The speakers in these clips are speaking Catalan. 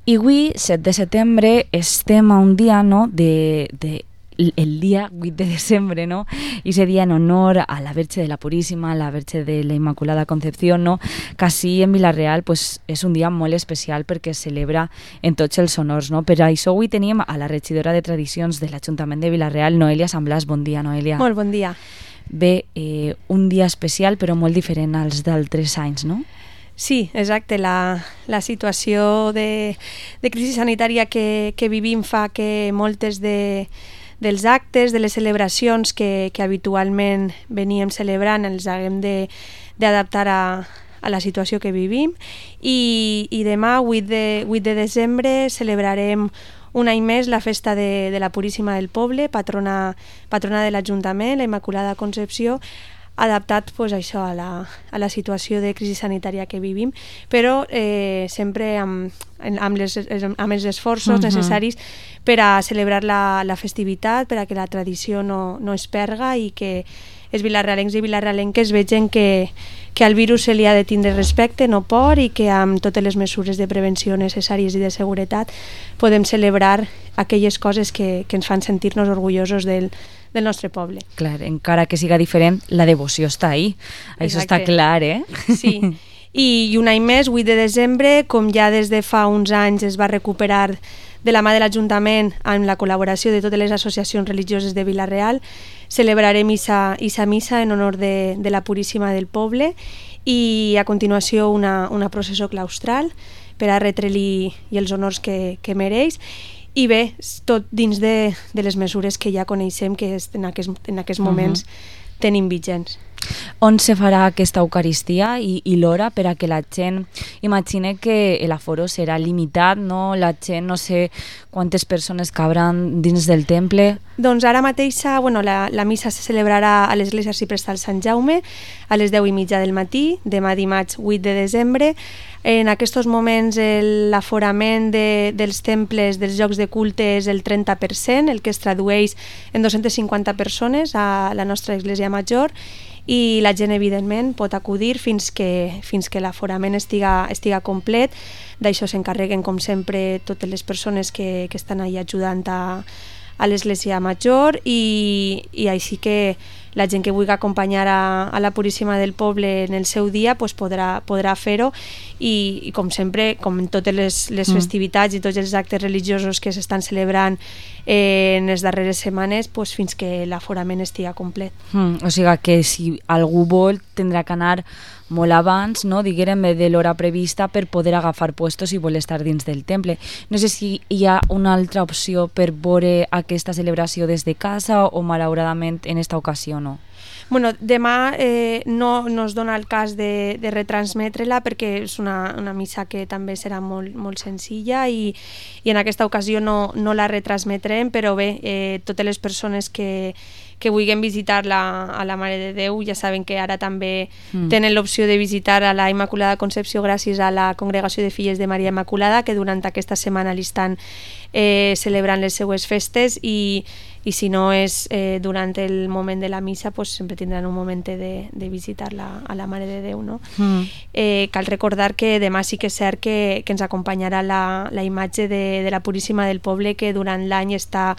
I avui, 7 de setembre, estem a un dia, no?, el dia 8 de desembre, no? I ese dia en honor a la Verge de la Puríssima, la Verge de la Inmaculada Concepción, no? Que així en Vila-real pues, és un dia molt especial perquè es celebra en tots els honors, no? Per això avui tenim a la regidora de Tradicions de l'Ajuntament de Vila-real, Noelia Samblàs. Bon dia, Noelia. Molt bon dia. Bé, un dia especial però molt diferent als d'altres anys, no? Sí, exacte. La situació de crisi sanitària que vivim fa que moltes dels actes, de les celebracions que habitualment veníem celebrant els haguem d'adaptar a la situació que vivim i demà, 8 de desembre, celebrarem un any més la festa de la Puríssima del Poble, patrona de l'Ajuntament, la Immaculada Concepció, adaptat pues, això, a la situació de crisi sanitària que vivim, però sempre amb els esforços necessaris per a celebrar la festivitat, per a que la tradició no es perga i que els vilarealencs i vilarealenques vegin que al virus se li ha de tindre respecte, no por, i que amb totes les mesures de prevenció necessàries i de seguretat podem celebrar aquelles coses que ens fan sentir-nos orgullosos del nostre poble. Clar, encara que siga diferent, la devoció està ahí. Això està clar, eh? Sí. I un any més, 8 de desembre, com ja des de fa uns anys es va recuperar de la mà de l'Ajuntament amb la col·laboració de totes les associacions religioses de Vila-real, celebrarem missa en honor de la Puríssima del Poble i a continuació una processó claustral per a retre-li els honors que mereix. I bé, tot dins de les mesures que ja coneixem que en aquests moments tenim vigents. On se farà aquesta Eucaristia i l'hora per a que la gent imagine que l'aforo serà limitat, no? La gent no sé quantes persones cabran dins del temple? Doncs ara mateix la missa se celebrarà a l'Església Arxiprestal Sant Jaume a les 10:30 del matí, demà dimarts 8 de desembre. En aquests moments l'aforament dels temples, dels llocs de culte és el 30%, el que es tradueix en 250 persones a la nostra Església Major, i la gent evidentment pot acudir fins que l'aforament estiga complet. D'això s'encarreguen com sempre totes les persones que estan ahí ajudant a l'Església Major i així que la gent que vulgui acompanyar a la Puríssima del Poble en el seu dia pues podrà fer-ho i com sempre, com en totes les festivitats i tots els actes religiosos que s'estan celebrant en les darreres setmanes pues fins que l'aforament estiga complet. O sigui que si algú vol tindrà que anar molt abans, no? Diguem, de l'hora prevista per poder agafar puestos i vol estar dins del temple. No sé si hi ha una altra opció per veure aquesta celebració des de casa o malauradament en esta ocasió no? Bueno, demà no es dona el cas de retransmetre-la perquè és una missa que també serà molt senzilla i en aquesta ocasió no la retransmetrem, però bé, totes les persones que vulguin visitar a la Mare de Déu ja saben que ara també tenen l'opció de visitar a la Immaculada Concepció gràcies a la Congregació de Filles de Maria Immaculada, que durant aquesta setmana li estan celebrant les seues festes i si no és durant el moment de la missa pues sempre tindran un moment de visitar-la a la Mare de Déu, no? Cal recordar que demà sí que és cert que ens acompanyarà la imatge de la Puríssima del Poble, que durant l'any està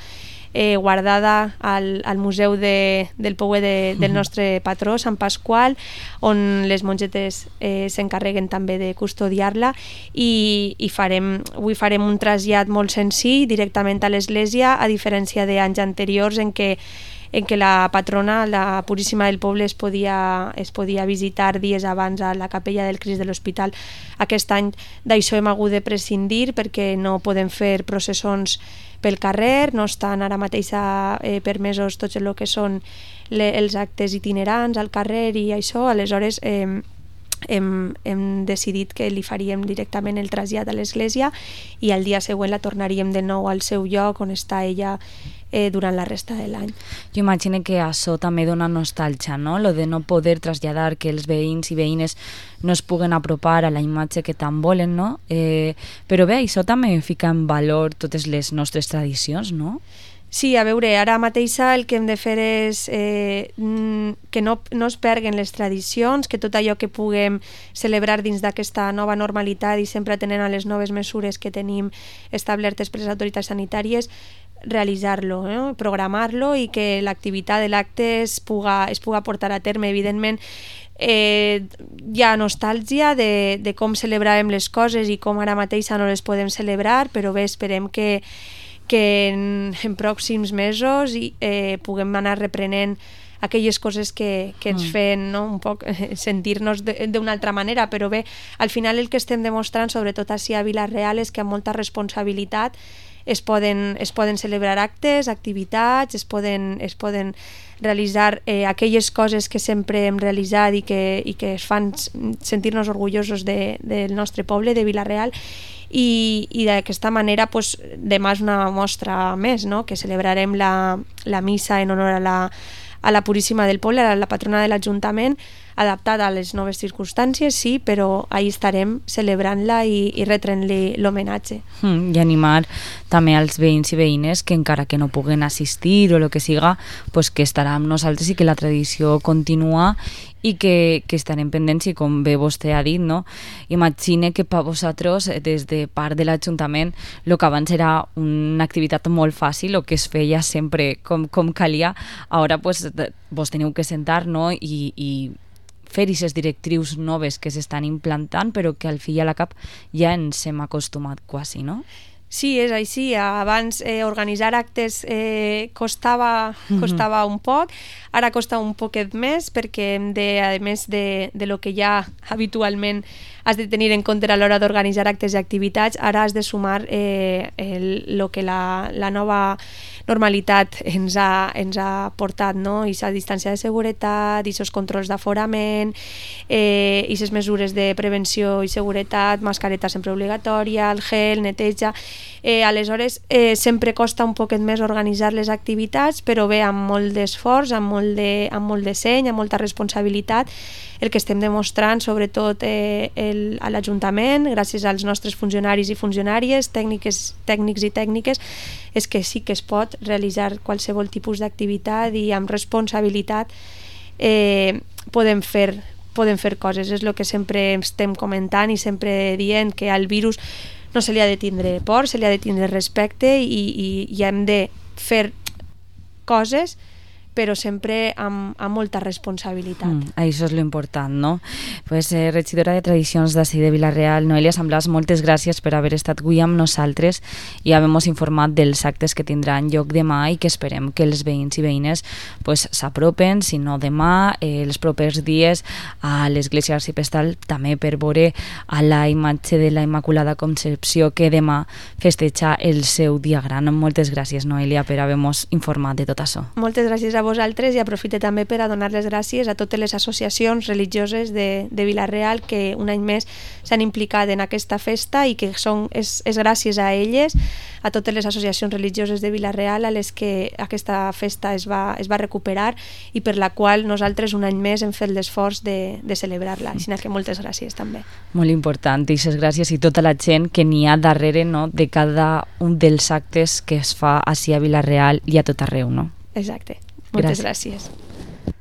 guardada al Museu del Poble del nostre patró, Sant Pasqual, on les mongetes s'encarreguen també de custodiar-la i avui farem un trasllat molt senzill directament a l'església, a diferència d'anys anteriors en què la patrona, la Puríssima del Poble, es podia visitar dies abans a la capella del Crist de l'Hospital. Aquest any d'això hem hagut de prescindir perquè no podem fer processons pel carrer, no estan ara mateix permesos tots el que són els actes itinerants al carrer i això, aleshores hem decidit que li faríem directament el trasllat a l'església i al dia següent la tornaríem de nou al seu lloc on està ella durant la resta de l'any. Jo imagino que això també dona nostàlgia, no? Lo de no poder traslladar, que els veïns i veïnes no es puguen apropar a la imatge que tant volen, no? Però bé, això també fica en valor totes les nostres tradicions, no? Sí, a veure, ara mateix el que hem de fer és que no es perguen les tradicions, que tot allò que puguem celebrar dins d'aquesta nova normalitat i sempre atenent a les noves mesures que tenim establertes per les autoritats sanitàries, realitzar-lo, programar-lo i que l'activitat de l'acte es puga portar a terme. Evidentment, hi ha nostàlgia de com celebràvem les coses i com ara mateix no les podem celebrar, però bé, esperem que en pròxims mesos puguem anar reprenent aquelles coses que ens feien un poc sentir-nos d'una altra manera, però bé, al final el que estem demostrant, sobretot així a Vila-real, és que amb molta responsabilitat es poden celebrar actes, activitats, es poden realitzar aquelles coses que sempre hem realitzat i que es fan sentir-nos orgullosos del nostre poble, de Vila-real, i d'aquesta manera demà és una mostra més, que celebrarem la missa en honor a la Puríssima del poble, a la patrona de l'Ajuntament, adaptada a les noves circumstàncies, sí, però ahí estarem celebrant-la i retrent-li l'homenatge. I animar també als veïns i veïnes que encara que no puguen assistir o el que siga, que estarà amb nosaltres i que la tradició continua i que estarem pendents, i com bé vostè ha dit, imagine que per vosaltres, des de part de l'Ajuntament, el que abans era una activitat molt fàcil, o que es feia sempre com calia, ara vos teniu que sentar i fer aquestes directrius noves que s'estan implantant, però que al fi i a la cap ja ens hem acostumat quasi, no? Sí, és així. Abans organitzar actes costava un poc, ara costa un poquet més perquè hem de, a més de lo que ja habitualment has de tenir en compte a l'hora d'organitzar actes i activitats, ara has de sumar el que la nova normalitat ens ha portat, no? I la distància de seguretat, i els controls d'aforament, i les mesures de prevenció i seguretat, mascareta sempre obligatòria, el gel, neteja. Aleshores, sempre costa un poquet més organitzar les activitats, però bé, amb molt d'esforç, amb molt de seny, amb molta responsabilitat, el que estem demostrant, sobretot a l'Ajuntament, gràcies als nostres funcionaris i funcionàries, tècnics i tècniques, és que sí que es pot realitzar qualsevol tipus d'activitat i amb responsabilitat podem fer coses. És el que sempre estem comentant i sempre dient, que al virus no se li ha de tindre por, se li ha de tindre respecte i hem de fer coses, però sempre amb molta responsabilitat. Això és l'important, no? Regidora de Tradicions d'ací de Vila-real, Noelia Samblas, moltes gràcies per haver estat avui amb nosaltres i haver-nos informat dels actes que tindran lloc demà i que esperem que els veïns i veïnes s'apropen, si no demà, els propers dies a l'Església Arciprestal, també per veure a la imatge de la Immaculada Concepció, que demà festeja el seu dia gran. Moltes gràcies, Noelia, per haver-nos informat de tot això. Moltes gràcies a vosaltres, i aprofite també per a donar les gràcies a totes les associacions religioses de Vila-real que un any més s'han implicat en aquesta festa i que és gràcies a elles, a totes les associacions religioses de Vila-real, a les que aquesta festa es va recuperar i per la qual nosaltres un any més hem fet l'esforç de celebrar-la. Així que moltes gràcies també. Molt important, i les gràcies i tota la gent que n'hi ha darrere, no?, de cada un dels actes que es fa ací a Vila-real i a tot arreu, no? Exacte. Moltes gràcies.